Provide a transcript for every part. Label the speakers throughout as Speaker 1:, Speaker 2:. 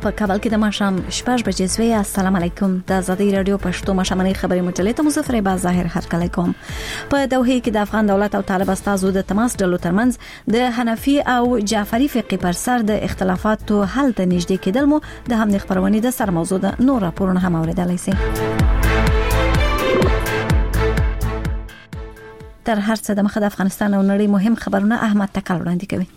Speaker 1: په کابل کې د ماښام 6 بجې سوی. السلام علیکم. د آزادۍ رادیو پښتو ماښامنۍ خبري مجلې ته مظفر با ظاهر هرکلی کوم. په دوحه کې د افغان دولت او طالب استازو د تماس ډلو ترمنځ د حنفي او جعفری فقې پر سر د اختلافاتو حل ته نږدې کېدل مو د همدې خبرونې د سر موضوع د نور راپورونه هم اوریدلای شئ. تر هر څه د مخه د افغانستان او نړۍ مهم خبرونه احمد تکل وړاندې کوي.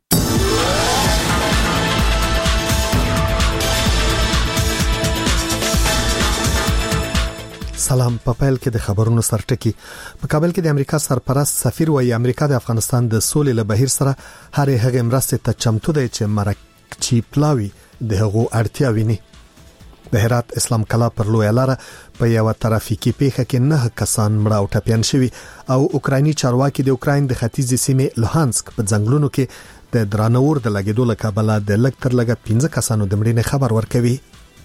Speaker 2: سلام. په پیل کې د خبرونو سرټکی. په کابل کې د امریکا سرپرست سفیر وايي امریکا د افغانستان د سولې له بهیر سره هر هغه مرسته ته چمتو دی چې مرکچی پلاوی د هغو اړتیا ویني. د هرات اسلام کلا پر لوی لاره په یو ترافیکي پیښه کې 9 کسان مړه او ټپيان شوي او اوکرایني چارواکي د اوکراین د ختیځ سیمې لوهانسک په ځنګلونو کې د درانور د لګیدو له کبله د لږ تر لږه 15 کسانو د مړینې خبر ورکوي.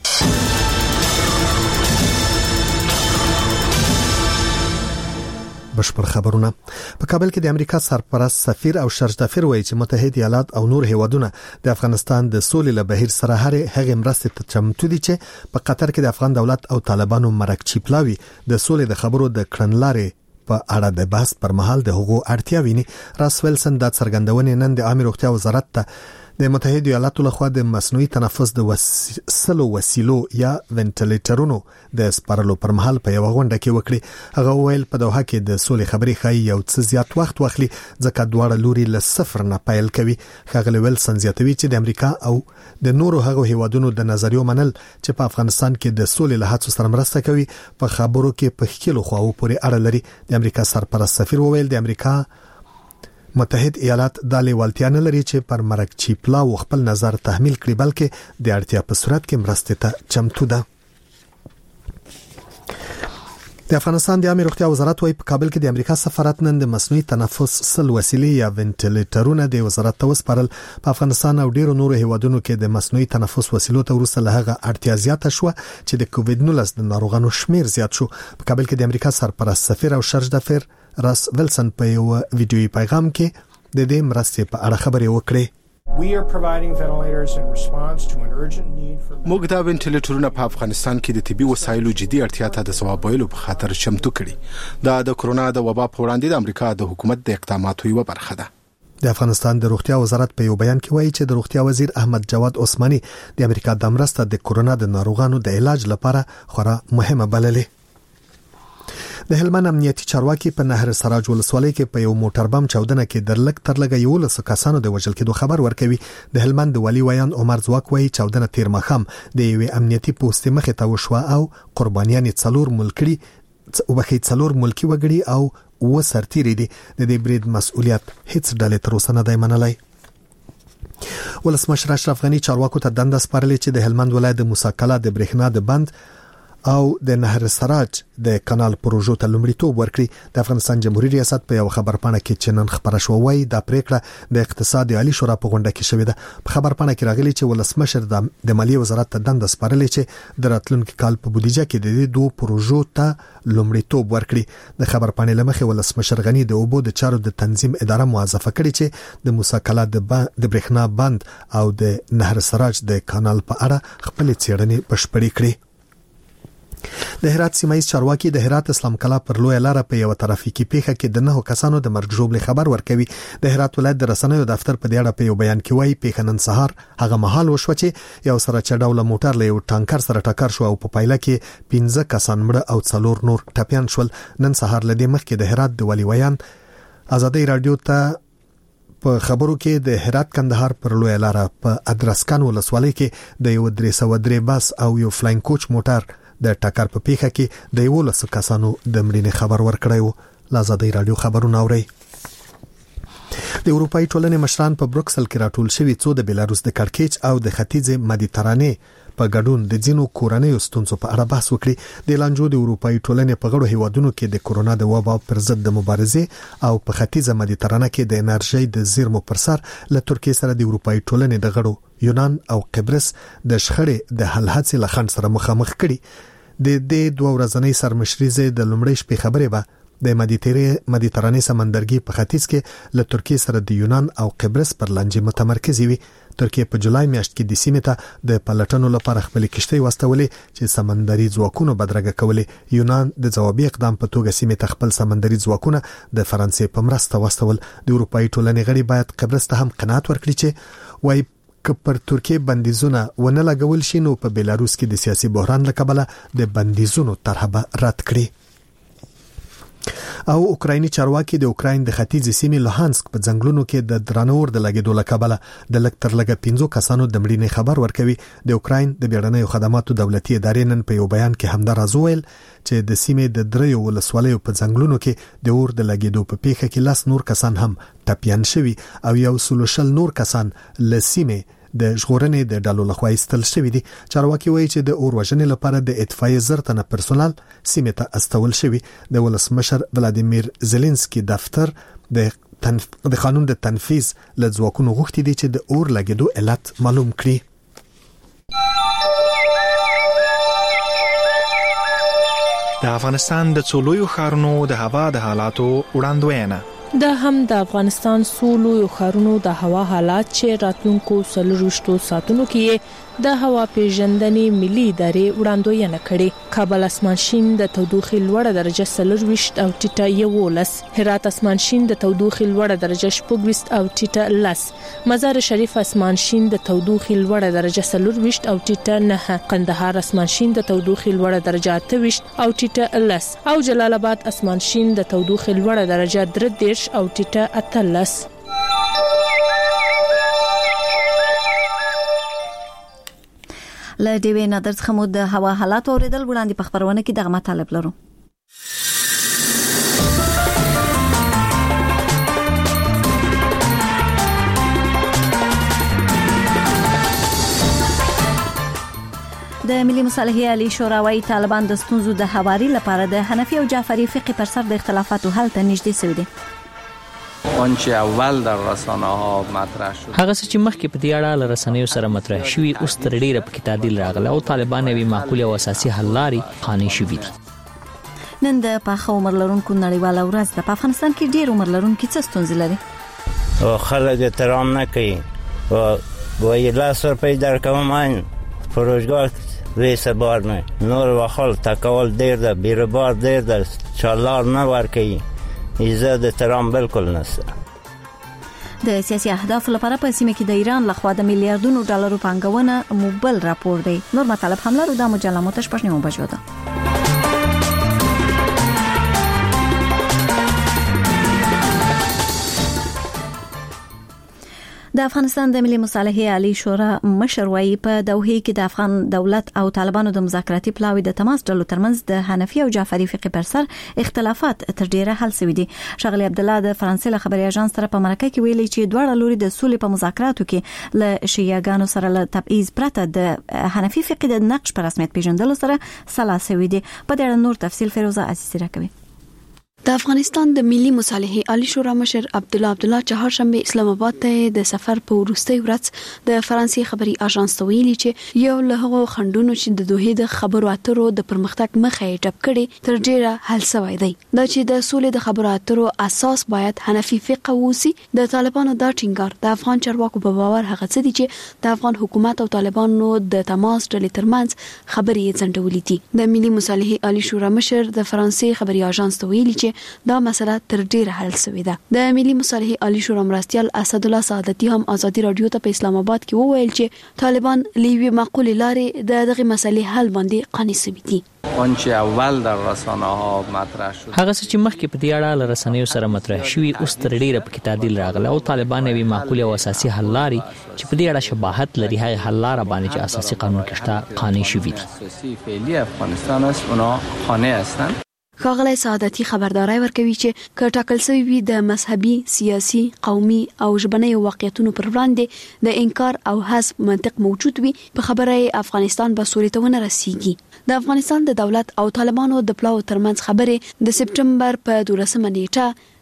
Speaker 2: بشپړ خبرونه. په کابل کې د امریکا سرپرست سفیر او شرجدافر وایي چې متحده ایالات او نور هیوادونه د افغانستان د سولې له بهیر سره هر هغه مرسته ته چمتو دي چې په قطر کې د افغان دولت او طالبانو مرکچی پلاوی د سولې د خبرو د کړنلارې په اړه د بحث پر مهال د حقوقو اړتیا ویني. راس ویلسن د څرګندونې نن د عامه روغتیا وزارت ته د متحده ایالاتو لخوا د مصنوعي تنفس د وسیلو یا وینټیلیټرونو د سپارلو پر مهال په یو غونډه کې وکړي. هغه ویل په دوحه کې د سولې خبرې خای یو څه زیات وخت واخلي ځکه دواړه لوري له صفر نه پیل کوي. ښاغلی ویلسن زیاتوي چې د امریکا او د نورو هغو هیوادونو د نظریو منل چې په افغانستان کې د سولې له هڅو سره مرسته کوي په خبرو کې په خېلو خواو پورې اړه لري. د امریکا سرپرست سفیر وویل د امریکا متحده ایالات د لیوالتیا نه لري چې پر مرکچی پلاو خپل نظر تحمیل کړي بلکې د اړتیا په صورت کې مرسته ته چمتو ده. د افغانستان د عامه روغتیا وزارت وايي په کابل کې د امریکا سفارت نن د مصنوعي تنفس وسیلې یا وینټیلیټرونه د وزارت ته وسپارل. په افغانستان او ډیرو نورو هیوادونو کې د مصنوعي تنفس وسیلو ته ورسره لهغه اړتیا زیاته شو چې د کووډ 19 د ناروغانو شمیر زیات شو. په کابل کې د امریکا سرپرست سفیر او شرجدافر راس ویلسن په یو ویډیوي پیغام کې د دې مرستې په اړه خبرې وکړې.
Speaker 3: موږ دا وینټیلیټرونه په افغانستان کې د طبي وسایلو جدي اړتیا ته د ځواب ویلو په خاطر چمتو کړي. دا د کرونا د وبا په وړاندې د امریکا د حکومت د اقداماتو یو برخه ده.
Speaker 2: د افغانستان د روغتیا وزارت په یو بیان کې وایي چې د روغتیا وزیر احمد جواد عثماني د امریکا د مرسته د کرونا د ناروغانو د علاج لپاره خورا مهمه بللې. د هلمند امنیتي چارواکي په نهر سراج ولسوالۍ کې په یو موټر بم چاودنه کې د لک تر لګه یو لس کسانو د وژل کېدو خبر ورکوي. د هلمند والی ویان عمر زواک وایي چاودنه تیر مخام د یو امنیتي پوسټ مخې ته وشوه او قربانیان څلور ملکي وګړي او و سرتیری دي. د دې برید مسؤلیت هیڅ ډلې تر اوسه نه دی منلی. ولسمشر اشرف غنی چارواکو ته دنده سپارلې چې د هلمند ولایت د موسی کلا د برېښنا د بند او د نهر سراج د کانال پروژو ته لومړیتوب ورکړي. د افغانستان جمهوریت ریاست په یو خبرپاڼه کې چې نن خبره شوې وایي دا پریکړه د اقتصاد عالی شورا په غونډه کې شوې ده. په خبرپاڼه کې راغلي چې ولسمشر د مالیې وزارت ته دنده سپارلې چې د راتلونکي کال په بودیجه کې د دې دوه پروژو ته لومړیتوب ورکړي. د خبرپاڼې لمخې ولسمشر غنی د اوبو د چارو د تنظیم اداره موظفه کړي چې د موسی کلا د برېښنا بند او د نهر سراج د کانال په اړه خپل څېړنې بشپړې کړي. د هرات سیمایي چارواکي د هرات اسلام کلا پر لوی لاره په یو ترافیکي پیښه کې د 9 کسانو د مرګ ژوبل خبر ورکوي. د هرات ولایت د رسنیو دفتر په دې اړه په یو بیان کې وایي پیښه نن سهار هغه مهال وشو چې یو سره چډاوله موټر له یو ټانکر سره ټکر شو او په پایله کې 15 کسان مړه او 4 نور ټپيان شول. نن سهار لدې مخکې د هرات د والی ویان آزادۍ رادیو ته په خبرو کې د هرات کندهار پر لوی لاره په ادرسکان ولسوالۍ کې د یو 303 بس او یو فلاین کوچ موټر د ټکر په پیښه کې د 11 کسانو د مړینې خبر ورکړی. آزادۍ رادیو خبرونه اوري. د اروپאי ټولنې مشران په بروکسل کې راټول شوي څو د بیلاروس د کړکېچ او د ختیځ مدیترانې په ګډون د ځینو کورنیو ستونزو په اړه بحث وکړي. د لانجو د اروپאי ټولنې په غړو هیوادونو کې د کورونا د وبا پر ضد د مبارزې او په ختیځ مدیترانه کې د انرژي د زیرمو پر سر له ترکیه سره د اروپאי ټولنې د غړو یونان او قبرس د شخړې د حل هڅې لخند سره مخامخ کړي. د دې دوه ورځنۍ سرمشريزه د لومړۍ شپې خبرې به د مدیترانې سمندرګي په ختیځ کې له ترکیه سره د یونان او قبرس پر لانجې متمرکز وي. ترکیه په جولای میاشت کې د سیمې ته د پلټنو لپاره خپل کشتۍ واستولې چې سمندري ځواکونو بدرګه کولې. یونان د جوابي اقدام په توګه سیمې ته خپل سمندري ځواکونه د فرانسې په مرسته واستول. د اروپאי ټولنې غړي باید قبرس ته هم قناعت ورکړي چې وای که پر ترکیه بندیزونه ونه لګول شي نو په بلاروس کې د سیاسي بحران له کبله د بندیزونو طرحه رد کړي. او اوکرایني چارواکي د اوکراین د ختیځ سیمې لوهانسک په ځنګلونو کې د درانور د لګیدو له کبله د لږ تر لږه 15 کسانو د مړینې خبر ورکوي. د اوکراین د بیړنیو خدماتو دولتي ادارې نن په یو بیان کې همدا راز وویل چې د سیمې د دریو ولسوالیو په ځنګلونو کې د اور د لګیدو په پیښه کې 10 نور کسان هم ټپيان شوي او 100 نور کسان له سیمې د ژغورنې د ډلو لخوا ایستل شوی دي. چارواکي وایي چې د اور وژنې لپاره د اطفائیې زرتنه پرسونل سیمې ته استول شوی. د ولسمشر ولادیمیر زيلنسکي دفتر د قانون د تنفيذ له ځواکونو غوښتي دي چې د اور لګیدو علت معلوم کړي.
Speaker 4: د افغانستان د څولویو ښارونو د هوا د حالاتو وړاندوینه.
Speaker 5: دا هم د افغانستان سولو یو خارونو د هوا حالات چې راتلونکو 24 ساعتونو کې د هوا پیژندنې ملي ادارې وړاندوینه کړې. کابل اسمان شین د تودوخې لوړه درجه 24 او ټیټه 11. هرات اسمان شین د تودوخې لوړه درجه 24 او ټیټه 10. مزار شریف اسمان شین د تودوخې لوړه درجه 24 او ټیټه 9. قندهار اسمان شین د تودوخې لوړه درجه 28 او ټیټه 10. او جلال آباد اسمان شین د تودوخې لوړه درجه 30 او ټیټه 18.
Speaker 1: له ډیوی نظر څخه مو د هوا حالات اوریدل. وړاندې په خبرونه کې دغه مطالب لرو. د ملي مصالحې عالی شورا وايي طالبان د ستونزو د هواري لپاره د حنفي او جعفری فقه پر سر د اختلافاتو حل ته نږدې شوي دي.
Speaker 6: آنچه اول در رسانه ها مطرح شد
Speaker 7: هغه چې مخکې په دې اړه له رسنیو سره مطرح شوی اوس تر ډیره په کې تعدیل راغلی او طالبان یې معقول او اساسي حل لارې قانع شوي دي.
Speaker 1: نن د پاخه عمر لرونکو نړیواله ورځ ده. په افغانستان کې ډیر عمر لرونکي څه ستونزې لري؟
Speaker 8: او خلک احترام نه کوي او وایي 10 روپۍ درکوم این فروشگاه ویسه بار نه نور وخل تکول دیر ده بیربار دیر ده چالار نه ورکوي ایزه د ترام بالکل نشته.
Speaker 1: د سیاسي اهداف لپاره په سیمه کې د ایران لخوا د میلیارډونو ډالرو پانګونه موبل راپور دی. نور مطالب هم لرو. د مجله متش پښنیمو بجو ده. د افغانستان د ملي مصالحې عالی شورا مشر وايي په دوحه کې د افغان دولت او طالبانو د مذاکراتي پلاوي د تماس ډلو ترمنځ د حنفي او جعفری فقه پر سر اختلافات تر ډیره حل شوي دي. شغلی عبد الله د فرانسې له خبري اژانس سره په مرکه کې ویلي چې دواړه لوري د سولې په مذاکراتو کې له شیعاګانو سره له تبعیض پرته د حنفي فقه د نقش پر رسمیت پیژندلو سره سلا شوي دي. په دې اړه نور تفصیل فیروزه عزیزی راکوي.
Speaker 9: د افغانستان د ملي مصالحې عالی شورا مشر عبد الله چهارشنبه اسلام آباد ته د سفر په وروستي ورځ د فرانسې خبري اژانس ته ویلي چې یو له هغو خندونو چې د دوحه د خبرو اترو د پرمختګ مخه یې ټپ کړي تر ډیره حل شوی دی. دا چې د سولې د خبرو اترو اساس باید حنفي فقه وسی. د طالبانو دا ټینګار د افغان چارواکو په باور هغه څه دي چې د افغان حکومت او طالبانو د تماس ډلې ترمنځ خبرې ځنډولې دي. د ملي مصالحې عالی شورا مشر د فرانسې خبري اژانس ته ویلي چې دا مسله تر ډیره حل شوې ده. د ملي مصالحې عالی شورا مرستیال اسد الله سعادتي هم ازادي رادیو ته په اسلام آباد کې وویل چې طالبان لیوی معقول لارې د دغه مسلې حل باندې قانع شوي دي.
Speaker 6: آنچه اول در رسانه ها مطرح شد
Speaker 7: هغه چې مخکې په دې اړه له رسنیو سره مطرح شوی اوس تر ډیره په کې تعدیل راغلی او طالبان یې معقول او اساسي حل لارې چې په دې اړه شباهت لري هغه حل لاره باندې چې اساسي قانون کې شته قانع شوي دي.
Speaker 6: اساسی فعلی افغانستان است اونا قانع هستند.
Speaker 9: ښاغلی سعادتي خبرداري ورکوي چې کټاکل شوی وي د مذهبي، سیاسي، قومي او ژبني واقعیتونو پر وړاندې د انکار او حذف منطق موجود وي په خبره افغانستان به سولې ته ونه رسیږي. د افغانستان د دولت او طالبانو د پلاو ترمنځ خبرې د سپټمبر په 12 نیټه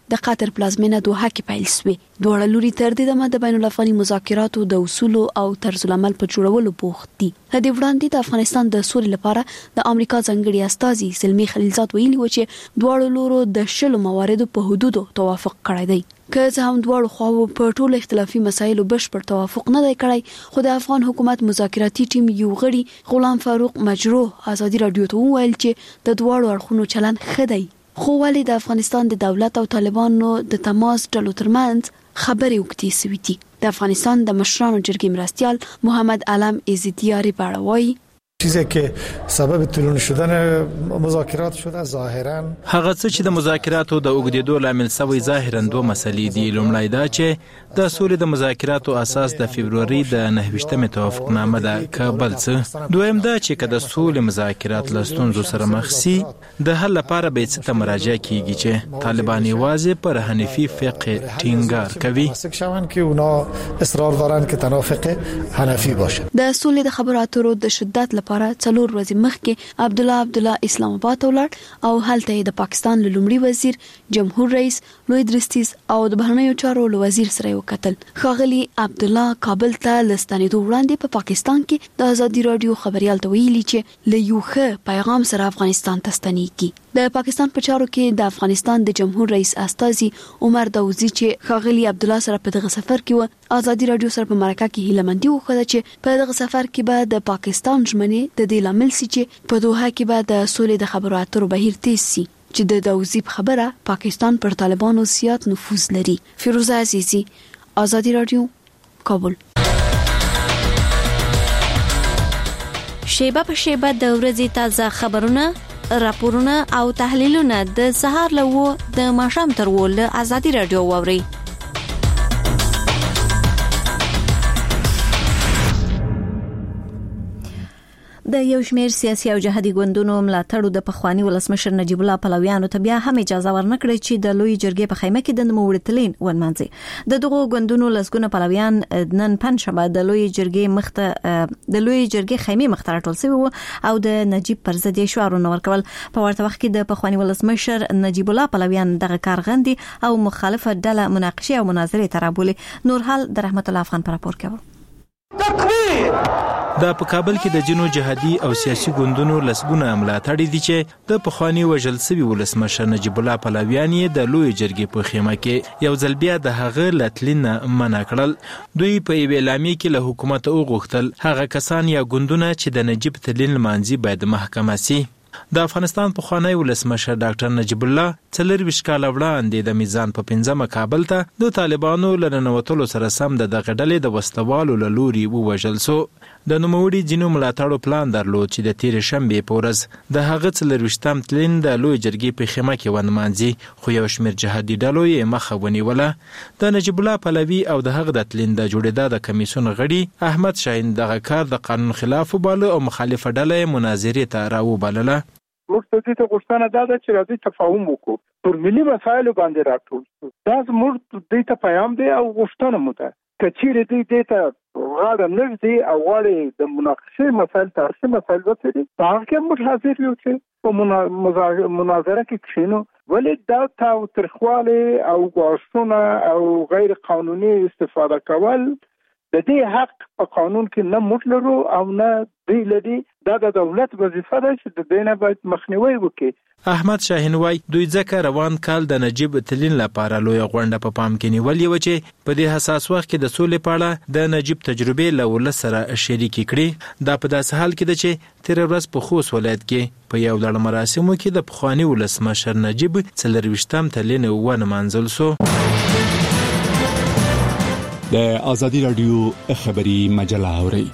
Speaker 9: د قطر پلازمینه دوحه کې پیل شوې. دواړه لوري تر دې دمه د بین الافغاني مذاکراتو د اصول او طرز العمل په جوړولو بوخت دي. هدي وړاندې د افغانستان د سولې لپاره د امریکا ځانګړي استازي سلمی خلیلزاد ویلي و چې دواړو لورو د شلو مواردو په حدودو توافق کړی دی. که څه هم دواړو خواو په ټولو اختلافي مسایلو بشپړ توافق نه دی کړی، خو د افغان حکومت مذاکراتي ټیم یو غړي غلام فاروق مجروح ازادي رادیو ته وویل چې د دواړو اړخونو چلند ښه دی، خو ولې د افغانستان د دولت او طالبانو د تماس ډلو ترمنځ خبرې وکړي سوي دي. د افغانستان د مشرانو جرګې مرستیال محمد علم عزتیاری په اړه وایي
Speaker 10: چیزی که سبب طولانی شدن مذاکرات شده ظاهرا
Speaker 11: هغه څه چې د مذاکراتو د اوږدېدو لامل شوی ظاهرا دوه مسلې دي. لومړی دا چې د سولې د مذاکراتو اساس د فبروري د 29مې توافقنامه ده، که بل څه دویم دا چې که د سولې مذاکرات له ستونزو سره مخ شي د حل لپاره به څه ته مراجعه کیږي چې طالبان یوازې پر حنفي فقه ټینګار کوي
Speaker 10: که اونا اصرار دارن که تنها فقه حنفی باشه.
Speaker 9: د سولې د خبرو اترو د شدت لپاره 4 ورځې مخکې عبدالله اسلام آباد ته ولاړ او هلته د پاکستان لومړي وزیر، جمهور رئیس لوی درستیز او د بهرنیو چارو وزیر سره وکتل. ښاغلي عبدالله کابل ته لستنېدو وړاندې په پاکستان کې د ازادي رادیو خبريال ته ویلي چې له یو ښه پیغام سره افغانستان ته ستنېږي. د پاکستان په چارو کې د افغانستان د جمهور رئیس استازي عمر داوودزي چې ښاغلي عبدالله سره په دغه سفر کې و ازادي رادیو سره په مرکه کې هیلمندي وکړه چې په دغه سفر کې به د پاکستان ژمنې د دې لامل سي چې په دوحه کې به د سولې د خبرو اترو بهیر تیز سي چې د داوودزي خبره پاکستان پر طالبانو زیات نفوذ لري. فیروزه عزیزی، ازادي رادیو، کابل.
Speaker 1: شیبه په شیبه د ورځې تازه خبرونه، راپورونه او تحلیلونه د سهار له د ماښام تر ول ازادي رادیو ووري. د یو شمېر سیاسي او جهادي ګوندونو ملاتړو د پخوانی ولسمشر نجیب الله پلویانو ته بیا هم اجازه ورنکړه چې د لوی جرګې په خیمه کې د نوموړتلین ونمانځي. د دغو ګوندونو لسګونه پلویان نن پنځشنبه د لوی جرګې خیمه مخته راټول شوي او د نجیب پر ضد شعارونه ورکول. په ورته وخت کې د پخوانی ولسمشر نجیب الله پلویان دغه کار غندي او مخالفه ډله مناقشه او مناظره ترابولي. نورحال د رحمت الله افغان پر راپور کوي.
Speaker 11: دا په کابل کې د جنو جهادي او سیاسي ګوندونو لسګونه ملاتړي دي چې د پخوانی وژل شوی ولسمشر نجیب الله پلویان یې د لوی جرګې په خیمه کې یو ځل بیا د هغه لټلین منع کړل. دوی په اعلامیه کې له حکومت وغوښتل هغه کسان یا ګوندونه چې د نجیب تلین لمانځي باید محکمه شي. د افغانستان پخوانی ولسمشر ډاکټر نجیب الله 24 کال وړاندې د میزان په 5مه کابل ته د طالبانو لننوتلو سره سم د دغه ډلې د وسلوالو له لوري ووژل شو. د نوموړي ځینو ملاتړو پلان درلود چې د تیر شنبه په ورځ د هغه 24م تلین د لوی جرګې په خیمه کې ونمانځي، خو یو شمېر جهادي ډلو یې مخه ونیوله. د نجیب الله پلوي او د هغه د تلین د جوړېدا د کمیسیون غړي احمد شاهین دغه کار د قانون خلاف وباله او مخالفه ډله مناظرې ته راوبلله.
Speaker 12: موږ ته دې ته غوښتنه ده چې راځي تفاهم وکړو پر ملي مسایلو باندې راټول شو. دا زموږ دې ته پیغام دی او غوښتنه مو ده کچېرې دې ته غاړه نږدې او غواړي د مناقشې مسایل تاریخي مسایل وڅېړي په هغه کې موږ حاضر یو چې په مناظره کې کښېنو. ولې دا تاوتریخوالی او ګواښونه او غیر قانوني استفاده کول د دې حق په قانون کې نه موږ لرو او نه دوی لري. دا د دولت وظیفه ده چې د دې نه باید مخنیوی وکړي.
Speaker 11: احمد شاهین وای دوی ځکه روان کال د نجیب تلین لپاره لوی غونډه په پام کې نیولې و چې په دې حساس وخت کې د سولې په اړه د نجیب تجربې له ولس سره شریکې کړي. دا په داسې حال کې ده چې تیر ورځ په خوست ولایت کې په یو ډول مراسمو کې د پخوانی ولسمشر نجیب 24م تلین ونمانځل شو.
Speaker 13: د ازادي رادیو خبري مجله اوري.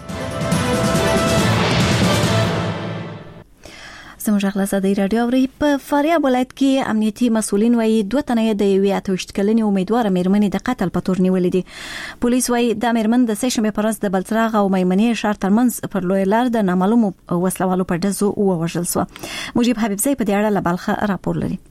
Speaker 1: زموږ غلا ازادي رادیو اوري. په فاریاب ولایت کې امنیتي مسولین وایي 2 تنه د 28 کلنې امیدوار مېرمنې د قتل په تور نیولې دي. پولیس وایي د مېرمن د سشنبه پر ورځ د بلڅراغ او میمنې ښار ترمنځ پر لوی لار د نامعلومو وسلوالو په ډزو ووژل شو. مجيب حبیبزی په دې اړه له بلخه راپور لري.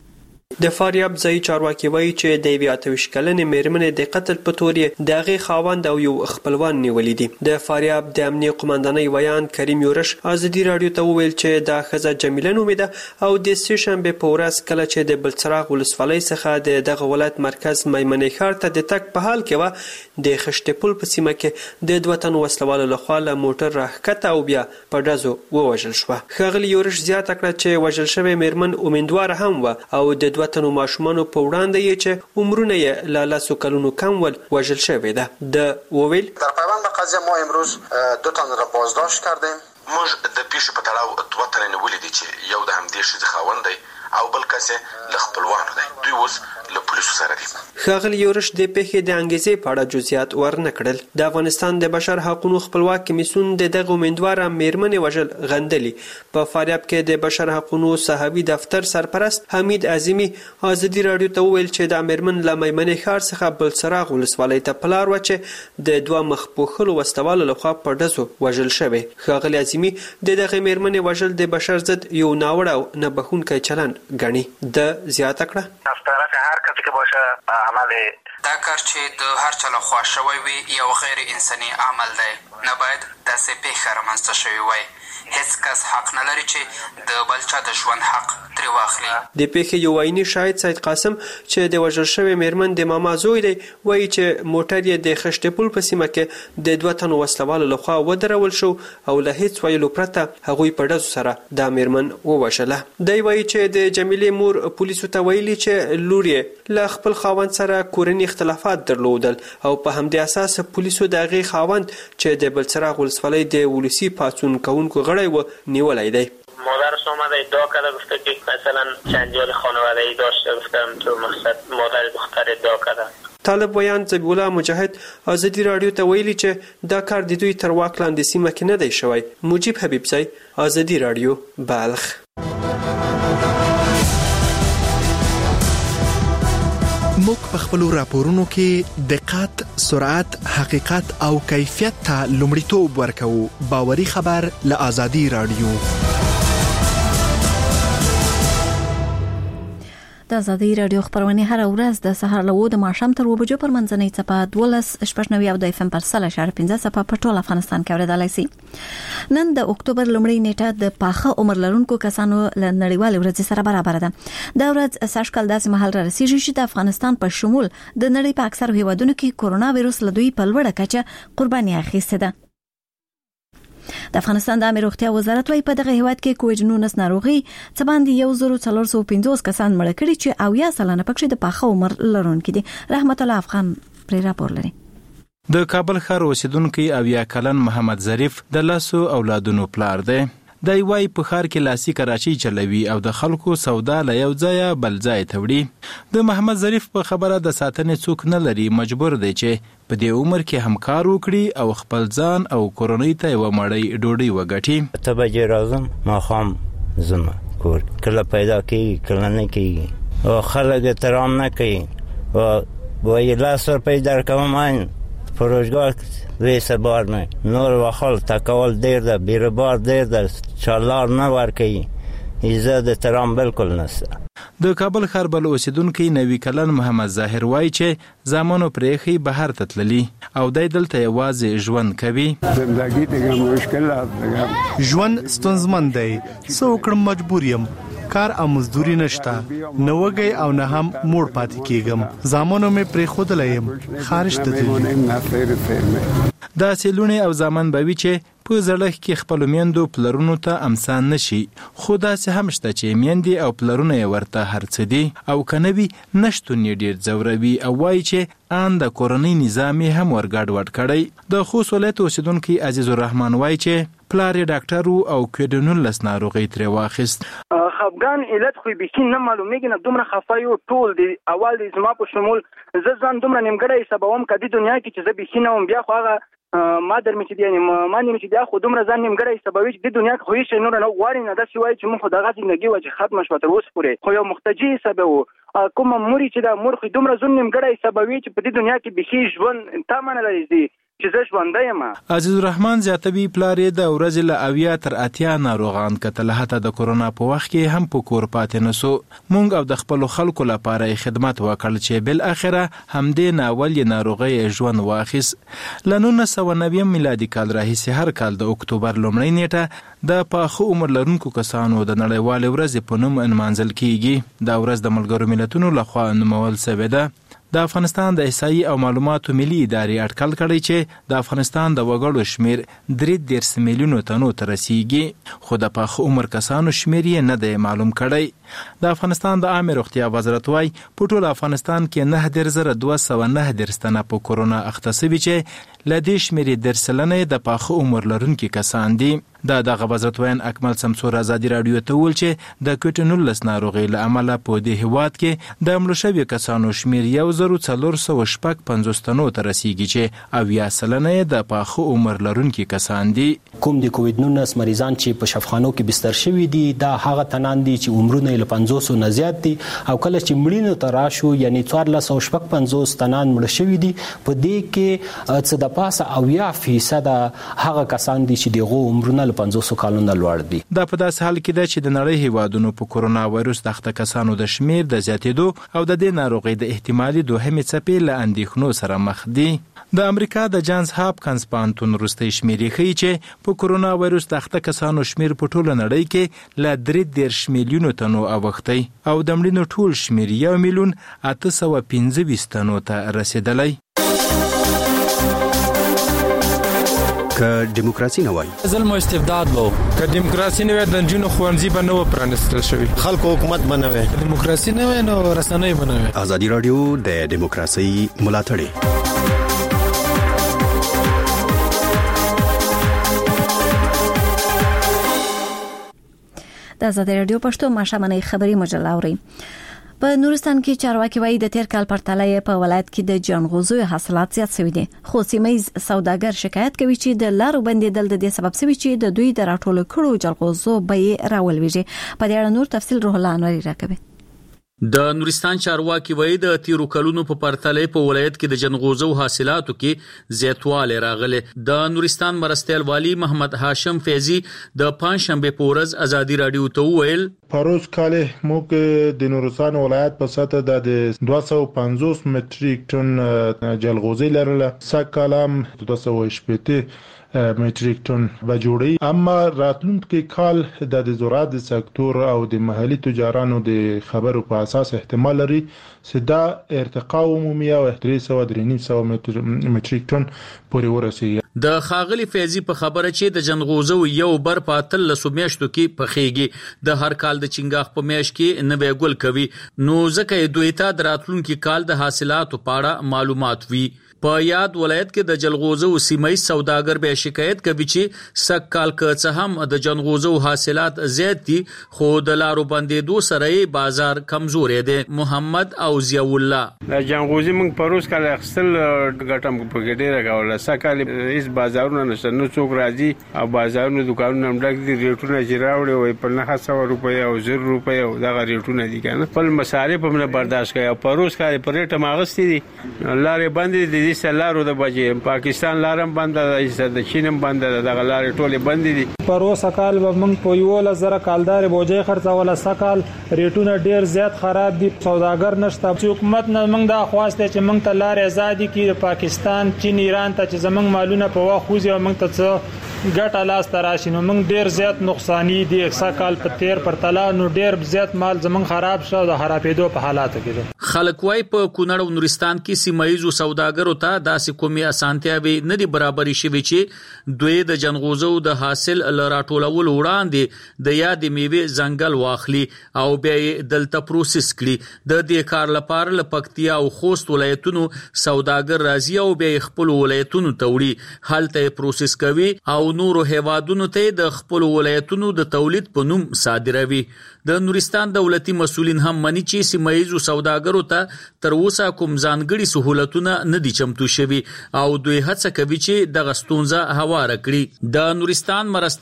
Speaker 14: د فاریاب ځای چارواکي وایي چې د 28 کلنې میرمنې د قتل په تور یې د هغې خاوند او یو خپلوان نیولي دي. د فاریاب د امنیه قومندانۍ ویان کریم یورش ازادي راډیو ته وویل چې دا ښځه جمیله نومېده او د سې شنبې په ورځ کله چې د بلڅراغ ولسوالۍ څخه د دغه ولایت مرکز میمنې ښار ته د تګ په حال کې وه د خشتې پل په سیمه کې د 2 تنو وسلوالو لخوا له موټر راښکته او بیا په ډزو ووژل شوه. ښاغلي یورش زیاته کړه چې وژل شوې میرمن امیندواره هم وه او د 2 تنو ماشومانو په وړاندې یې چې عمرونه یې له 10 کلونو کم ول وژل شوې ده. د وویل
Speaker 15: در پیوند به قضیه ما امروز 2 تن را بازداشت کردیم. موږ د پیښې په تړاو 2 تنه نیولي دي چې یو د همدې ښځې خاوند دی او بل کس له خپلوانو دی. دوی اوس له پولیسو سره دي.
Speaker 14: ښاغلي یورش د پیښې د انګیزې په اړه جزئیات ورنه کړل. د افغانستان د بشر حقوقو خپلواک کمیسیون د دغه امیندواره میرمنې وژل غندلي. په فاریاب کې د بشر حقوقو صحابي دفتر سرپرست حمید عظیمی ازادي راډیو ته وویل چې د میرمن له میمنې ښار څخه بلڅراغ ولسوالۍ ته په لار وه چې د 2 مخ پوښلو وسلوالو لخوا په ډزو وژل شوې. ښاغلي عظیمی د دغه میرمنې وژل د بشر ضد یو ناوړه او نه بخښونکی چلند ګڼي. د زیاته کړه
Speaker 16: از طرف هر کسی که باشه عمل
Speaker 17: دا کار چې د هر چا لخوا شوی وي یو غیر انساني عمل دی. نه باید داسې پیښه رامنځته شوې وای. هیڅ کس حق نه لري چې د بل چا د ژوند حق ترې واخلي.
Speaker 14: د پیښې یو عیني شاهد سید قاسم چې د وژل شوې میرمن د ماما زوی دی وایي چې موټر یې د خشتې پل په سیمه کې د 2 تنو وسلوالو لخوا ودرول شو او له هیڅ ویلو پرته هغوی په ډزو سره دا میرمن ووژله. دی وایي چې د جمیلې مور پولیسو ته ویلي چې لور یې له خپل خاوند سره کورني اختلافات درلودل او په همدې اساس پولیسو د هغې خاوند چې د بلڅراغ ولسوالۍ د ولسي پاڅون کوونکو غړی و نیولی دی.
Speaker 16: مادرش آمده ادعا کرده گفته که مثلا جنجال خانوادگی داشته، گفتم تو مقصد مادر دختر ادعا کرده.
Speaker 14: طالب ویان ذبیح الله مجاهد ازادي راډیو ته ویلي چې دا کار د دوی تر واک لاندې سیمه کې نه دی شوی. مجیب حبیبزی ازادي راډیو بلخ.
Speaker 4: موږ په خپل راپورونو کې دقت، سرعت، حقیقت او کیفیت ته لومړیتوب ورکوو. باوري خبر له ازادي راډیو.
Speaker 1: د ازادي راډیو خبرونه هر ورځ د سهار له 2 د ماښام تر 2 بجو پر منځنۍ چپه 12:90 او د FM پر 100.15 چپه په ټول افغانستان کې اوریدلای شي. نن د اکتوبر لومړۍ نیټه د پاخه عمر لرونکو کسانو له نړیوال ورځ سره برابر ده. دا ورځ سږکال داسې مهال را رسیږي چې د افغانستان په شمول د نړۍ په اکثر هیوادونو کې کورونا وایروس له دوی په لوړه کچه قرباني اخیسته ده. د افغانستان د امنیت روغتیا وزارت وايي په دغه هیواد کې کووډ-19 ناروغي څه باندې 1450 کسان مړ کړي چې 80% پکې د پاخه عمر لرونکي دي. رحمت الله افغان پر راپور لري.
Speaker 11: د کابل ښار اوسیدونکو 80 کلن محمد ظریف د لاسو اولادونو پلار دی. د وای په ښار کې لاسي کراچي چلوي او د خلکو سودا له یو ځای بل ځای ته وړي. د محمد ظریف په خبره د ساتنې څوک نه لري، مجبور دی چې په دې عمر کې همکار وکړي او خپل ځان او کورنۍ ته یو مړی ډوډۍ وګټي.
Speaker 8: ته به راځم ما خام زما کور کله پیدا کیږي کله نه کیږي او خلک احترام نه کوي او وایي 10 روپۍ درکوم این فروشگاه ویسه بار نه نور وخل تکول دیر ده بیربار دیر ده چالار نه ورکی عزت احترام بالکل نشته.
Speaker 11: د کابل ښار بل اوسیدونکو 90 کلن محمد ظاهر وایي چې زامنو پرېخي بهر ته تللی او دای دلته یوازې ژوند کوي.
Speaker 18: زندگی دیگه مشکلات دیگه
Speaker 19: ژوند ستونزمن دی، څو کړم مجبور یم، کار او مزدوري نشته، نه وږی او نه هم موړ پاتې کیږم. زامنو مې پرې خودلې يم خارج ته تللی.
Speaker 11: دا سیلونه او زامن به وی چې په زړه کې خپل میندو پلرونو ته امسان نشي، خو دا سه هم شته چې میندې او پلرونه ورته هرڅ دي او کنوي نشټون ډیر زوروي او وایي چې ان د کورنۍ نظام هم ورګډ وډ کړي. د خوست ولایت اوسیدونکو عزیز الرحمن وایي چې پلار ډاکټر او کووډ-19 ناروغي ترې واخیست.
Speaker 20: خفګان علت خو به نه معلومیږي، نه دومره خفایو ټول دی اول د زما په شمول زه ځان دومره نیمګړی حسابوم کدي دنیا کې چې زه به نه وم، بیا خو هغه ما در مې چې دی ما نه مې چې بیا خو دومره ځان نیمګړی حسابوي چې د دنیا کې خو هیڅ نور نه غواړي نه داسې وایي چې موږ خو دغه ژوندګي وه چې ختمه شوه تر اوسه پورې، خو یو محتاجي حسابوو کومه موري چې دا مور خو دومره ځون نیمګړی حسابوي چې په دې دنیا کې بیخي ژوند تمه نه لري. چې زه ژوندی یم.
Speaker 11: عزیز الرحمن زیاتوي پلار یې د ورځې له 80 تر 80 ناروغان کتل، حتی د کورونا په وخت کې هم په کور پاتې نسو. مونږ او د خپل خلکو لپاره خدمت وکړ چې بل اخره همدې ناول ناروغي ژوند واخیس. ل 1990 میلادي کال راهیسې هر کال د اکتوبر لومړۍ نیټه د پاخه عمر لرونکو کسانو د نړیوال ورځ په نوم انمانځل کیږي. دا ورځ د ملګرو ملتونو لخوا نومول شوې ده. د افغانستان د احصایي او معلوماتو ملي ادارې اټکل کړی چې د افغانستان د وګړو شمیر 3 میلیونو تنو ته رسیږي، خو د پاخه عمر کسانو شمیر یې نه دی معلوم کړی. د افغانستان د عامه روغتیا وزارت وايي په ټول افغانستان کې 9209 تنه په کورونا اخته شوي چې له دې شمیر 10% د پاخه عمر لرونکي کسان دي. دغه وزارت وین اکمل سمسور ازادي رادیو ته ویل چې د کوټ 19 ناروغي له امله په دې هیواد کې د مړو شویو کسانو شمیر 1450 تنو ته رسیږي چې 80% د پاخه عمر لرونکي کسان دي.
Speaker 21: کوم د کووډ 19 مریضان چې په شفاخانو کې بستر شوي دي دا هغه تنان دي چې عمرونه له 500 نه زیات دي، او کله چې مړینو ته راشو یعنی 1450 تنان مړ شوي دي، په دې کې څه د پاسه 80% هغه کسان دي چې دغه عمرونه 500 کالونو لوړ دي.
Speaker 11: دا په داس حال کې ده چې د نړۍ هیوادونو په کورونا وایروس د اخته کسانو د شمیر د زیاتېدو او د دې ناروغي د احتمالي دوهمې څپې له اندېښنو سره مخ دي. د امریکا د جانز هاپکنز پوهنتون وروستۍ شمیرې ښیي چې په کورونا وایروس د اخته کسانو شمیر په ټوله نړۍ کې له 3 میلیونو تنو اوښتی او د مړینو ټول شمیر 1,825,000 تنو ته رسیدلی.
Speaker 13: که دیموکراسي نه وای
Speaker 22: ظلم او استبداد وو،
Speaker 23: که دیموکراسي نه وای د جنونو خوانزي به نه پرانستل شوی،
Speaker 22: خلکو حکومت به نه وای،
Speaker 23: دیموکراسي نه وای نو رسنۍ به نه وای.
Speaker 13: ازادي رادیو د دیموکراسي ملاتړ
Speaker 1: د ازادي رادیو پښتو ماشامنۍ خبري مجله اوري. په نورستان کې چارواکي وایي د تیر کال پرتله په ولایت کې د جنغوزو حاصلات زیات شوي دي، خو سیمایي سوداګر شکایت کوي چې د لارو بندیدل د دې سبب شوی چې د دوی د راټولو کړو جلغوزو بیې راولويږي. په دې اړه نور تفصیل روح الله انوري راکوي.
Speaker 24: د نورستان چارواکي وایي د تیرو کلونو په پرتله په ولایت کې د جنغوزو حاصلاتو کې زیاتوالی راغلی. د نورستان مرستیال والی محمد هاشم فیضی د پنځشنبه په ورځ ازادي رادیو ته وویل
Speaker 25: پروز کال موږ د نورستان ولایت په سطح د 250 متریک ټن جلغوزي لرله، سکالم 280 متریک ټن به جوړي. اما راتلونکي کال د زراعت سکتور او د محلي تجارانو د خبرو په اساس احتمال لري چې دا ارتقا عمومي او 300 متریک ټن پورې ورسیږي.
Speaker 24: د خاغلی فیضی په خبره چې د جنغوزو یو بر په 13 میاشتو کې پخېږي، د هر کال د چنګاخ په میاشت کې نوې ګل کوي، نو ځکه دوی ته د راتلونکي کال د حاصلاتو په اړه معلومات وي. په یاد ولایت کې د جلغوزو سیمایي سوداګر به شکایت کوي چې سک کال که هم د جنغوزو حاصلات زیات دي، خو د لارو بندیدو سره بازار کمزور دی. محمد او ضیاء الله
Speaker 23: د جنغوزي موږ پروس کال خپل ګټم په ډیره کاوله، سک کال هیڅ بازارونه نشته، نو څوک راځي او بازارونو دکانونو هم ډک دي، ریټونه چې راوړي وي په 900 روپۍ او 0 روپۍ او دغه ریټونه دي کنه، خپل مصارف هم نه برداشت کوي. پروس کال په ریټه ماغستی دي، لارې بندې دي، سلارو د بجې پاکستان لارم بند ده، د چینم بند ده، دغه لارې ټولې بند دي.
Speaker 22: پروس کال به موږ په 1000 کالدار بوجي خرڅول، سکال ریټونه ډیر زیات خراب دي، سوداګر نشته. حکومت نه موږ دا خواسته چې موږ ته لارې آزادي کړي، پاکستان چین ایران ته چې زموږ مالونه په واخ خوځي او موږ ته څه ګټه لاس تراشي، نو موږ ډیر زیات نقصانی دي. سکال په تیر پرتله نو ډیر زیات مال زموږ خراب شو، د خرابېدو په حالاتو کې دي.
Speaker 24: خلک وايي په کونړ او نورستان کې سیمایي سوداګرو ته داسې کومې اسانتیاوې نه دي برابرې شوي چې دوی د جنغوزو د حاصل راټولولو وړاندې د یادې میوې ځنګل واخلي او بیا یې دلته پروسس کړي. د دې کار لپاره له پکتیا او خوست ولایتونو سوداګر راځي او بیا خپل ولایتونو ته وړي، هلته پروسس کوي او نورو هیوادونو ته د خپل ولایتونو د تولید په نوم صادروي. د نورستان دولتي مسؤلین هم مني چې سیمایي سوداګرو ته تر اوسه کوم ځانګړي سہولتونه نه دي چمتو شوي او دوی هڅه کوي چې د غستونزه هواره کړي. د نورستان مرستیال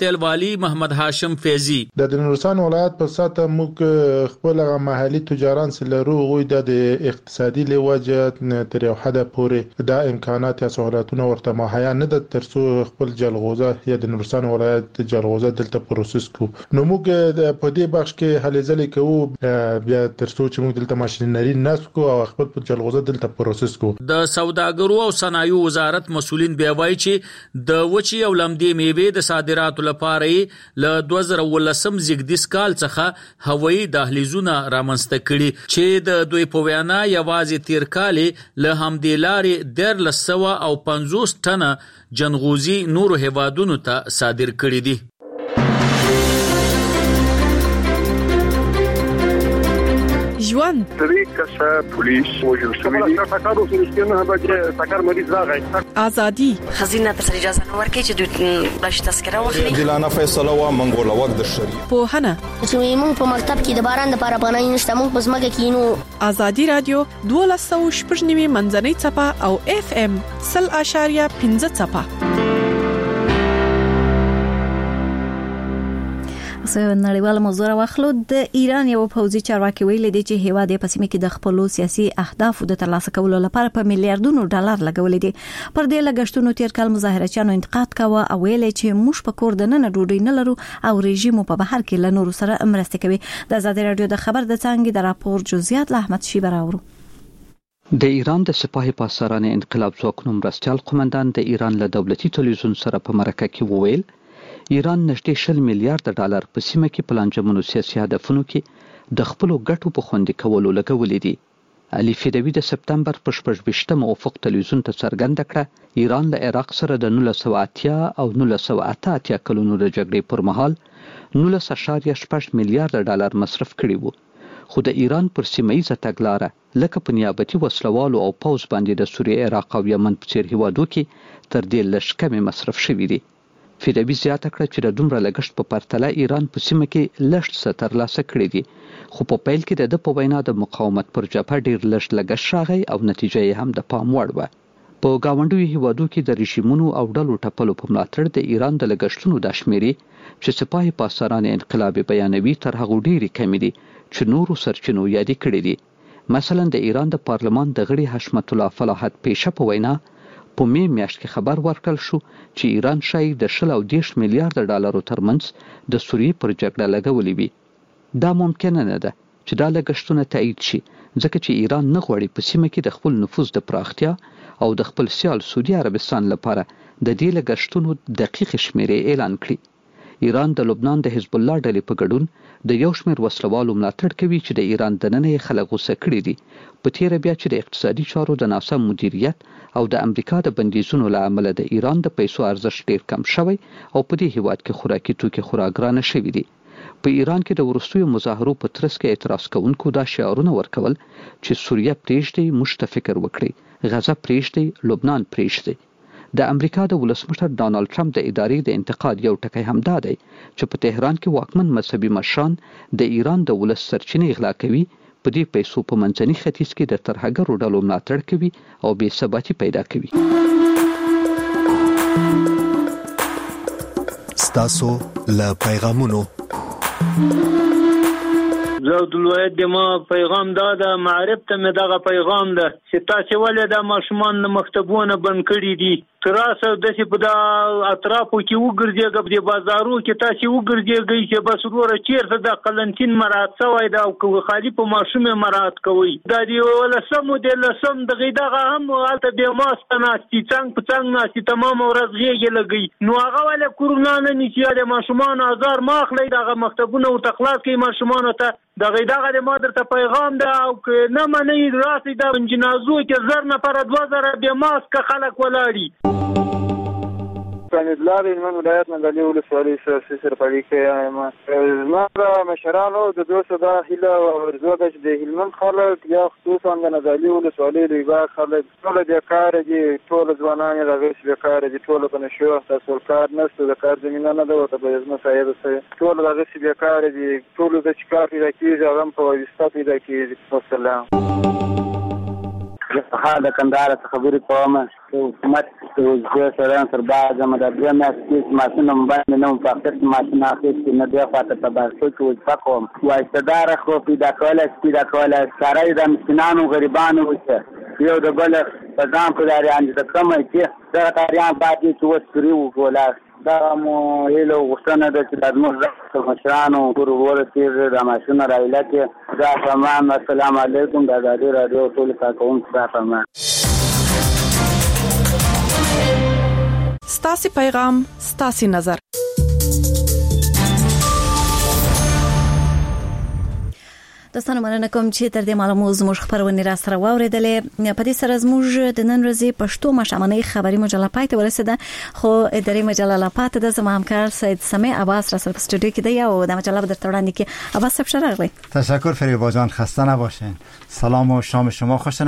Speaker 24: ویل والی محمد هاشم فیضی
Speaker 25: د نورستان ولایت په ساته موږ خپل محلي تجاران سره غوي د اقتصادي لوجه تر یو حد پورې د امکانات یا سہولتونو ورته مهیا نه د ترڅو خپل جلغوزه یا د نورستان ولایت جلغوزه دلته پروسس کو نو موږ په دې بخش کې هلې ځلې کوو بیا ترڅو چې موږ دلته ماشينري نصب کو او خپل جلغوزه دلته پروسس کو.
Speaker 24: د سوداګرو او صنایعو وزارت مسولین بیا وایي چې د وچی او لمدې میوې د صادراتو لپاره له 2019 زیږدیز کال څخه هوایي دهلیزونه رامنځته کړي چې د دوی په وینا یوازې تیر کال له همدې لارې 1350 ټنه جنغوزي نورو هیوادونو ته صادر کړي دي.
Speaker 2: ژوند
Speaker 3: طریقه پولیس وجل شوی تاکارو فلسطینه به تاکار مریض راغی
Speaker 2: ازادي
Speaker 5: خزینه تر اجازه نه ورکړي چې دوی بلش تذکره واخلي
Speaker 6: دلانه فیصله و منګول وخت د شریعت
Speaker 2: په هنه
Speaker 5: چې موږ په مکتب کې د باران د لپاره باندې نشته موږ په سمګه کې نو
Speaker 2: ازادي رادیو 1290 منځنۍ چپه او اف ام 0.15 چپه
Speaker 1: نړیواله موضوع واخلو. د ایران یو پوځي چارواکي ویل دي چې هیواد په سیمه کې د خپل سیاسي اهداف د ترلاسه کولو لپاره په میلیارډونو ډالر لګولې دي. پر دې لګښتونو تیر کال مظاهرچیانو انتقاد کاوه او ویل چې موږ په کور د نن ډوډۍ نه لرو او رژیم په بهر کې له نورو سره مرسته کوي. د آزادي رادیو د خبر د څنګه د راپور جزئیات له احمد شیبه راوړو.
Speaker 7: د ایران د سپاه پاسداران انقلاب ځواکونو مرستيال قومندان د ایران له دولتي تلویزیون سره په مرکه کې وویل ایران نږدې 10 میلیارډ ډالر په سیمه کې پلانجمنو سیاسي هدفونو کې د خپل ګټو په خوندي کولو لګولې دي. علي فیدوی د سپتمبر په 28مه افق تلویزیون ته څرګنده کړه ایران له عراق سره د 1980 او 1988 کلونو د جګړې پر مهال 19.6 میلیارډ ډالر مصرف کړي وو. خو د ایران پر سیمه‌یزه تګلاره لکه په نیابتي وسلوالو او پوز باندې د سوریه، عراق او یمن په څیر هیوادو کې تر دې لږ کم مصرف شوي دي. فیدوی زیاته کړه چې د دومره لګښت په پرتله ایران په سیمه کې لږ څه ترلاسه کړي دي، خو په پیل کې د په وینا د مقاومت پر جبهه ډیر لږ لګښت راغی او نتیجه یې هم د پام وړ وه. په گاونډیو هیوادو کې د رژیمونو او ډلو ټپلو په ملاتړ د ایران د لګښتونو د شمیرې چې سپاه پاسداران انقلاب بیانوي تر هغه ډیرې کمې دي چې نورو سرچینو یادې کړي دي. مثلا د ایران د پارلمان د غړي حشمت الله فلاحت پیشه په وینا په می میاشت کې خبر ورکړل شو چې ایران شاید د 10 میلیارډ ډالرو ترمنځ د سوریې پر جګړه لګولې وي. دا ممکن نه ده چې دا لګښتونه تایید شي ځکه چې ایران نه غواړي په سیمه کې د خپل نفوذ د پراختیا او د خپل سیال سعودي عربستان لپاره د دې لګښتونو دقیق شمیرې اعلان کړي. ایران د لبنان د حزب الله ډلې په ګډون د یو شمېر وسلوالو ملاتړ کوي چې د ایران دننه خلک غوسه کړي دي په تیر بیا چې د اقتصادي چارو د ناسم مدیریت او د امریکا د بندیزونو له امله د ایران د پیسو ارزښت ډیر کم شوی او په دې هیواد کې خوراکي توکي خورا ګرانه شوي دي. په ایران کې د وروستیو مظاهرو په ترڅ کې اعتراض کوونکو دا شعارونه ورکول چې سوریه پرېږدي، موږ ته فکر وکړي، غزه پرېږدي، لبنان پرېږدي. د امریکا د ولسمشر ډانلډ ټرمپ د ادارې د انتقاد یو ټکی هم دا دی چې په تهران کې واکمن مذهبي مشران د ایران د ولس سرچینې اغلا کوي، په دې پیسو په منځني ختیځ کې د ترهګرو ډلو ملاتړ کوي او بې ثباتي پیدا کوي.
Speaker 4: ستاسو له پیغامونو
Speaker 26: زه د لوی د ما پیغام دا د معرب ته مې دغه پیغام ده چې تاسو ولې د ماشومان د مکتبونه بند کړي دي. تراسه د سی په د اطرافو کې وګرځي د بازارو کې تاسو وګرځي چې بس وروره چیرته د قلنتین مراد سوی دا او خالی په ماشومه مراد کوي. دا دی ولا سم د لسم د غیدغه هم حالت به ماسته ناشتي څنګه په څنګه ناشتي تمام ورځ غیږي لګي. نو هغه ولې کورونا نه نشي د ماشومان هزار ماخلي دغه مکتبونه او تخلاص کوي ماشومان ته د غیدغه د مادر ته پیغام ده او نه مني راسي د جنازو کې زر نفر 2000 به ماسک خلک ولاړي.
Speaker 27: فاندلار من ولایت منګلی ولسوالۍ سره پړی کې ما د مشرانو د دوه داخله او ورزوګه د هلمند خلک یا خصوصا د نزالي ولسوالۍ لویبا خلک ټول د کار دي، ټول ځوانان د غیس د کار دي، ټول په نشو تاسو کار نشته، د کار زمينه نه ده ته به زما صاحب سره ټول د غیس د کار دي، ټول د چکار پیدا کیږي هغه په واسطه پیدا کیږي. والسلام. خان د کندهار څخه خبرې کوم. حکومت د سره تر بعد د دې ماسک ماشين باندې نو په خپل ماشين اخیستي نه دی فاته تبارک او تقوم وای صدر خو پیدا کوله سره د مسکینانو غریبانو وشه یو د بل په ځان په داریان د کومه چې دا تاریان باندې چې وسري وګولا دا مو هلو غوښتنه ده چې د موږ مشرانو ګورور تیر د ماشين راولاته دا تمام. السلام علیکم د ازادي رادیو ټول کارکونکو ته
Speaker 2: ستاسي پیغام ستاسي نظر.
Speaker 1: دوستانو مننه کوم چې تر دې معلومات زموږ خبرونه را سره واوریدلې. په دې سره زموږ د نن ورځې پښتو مشامنۍ خبري مجله پای ته ورسېده، خو اداري مجله لا پاتې د زما همکار سید سمیع عباس را سره په سټوډیو کې دی او د مجله به درته وړاندې کړي. عباس صاحب شرغلی.
Speaker 9: تشکر فریبا جان، خسته نباشین. سلام و شام شما خوش.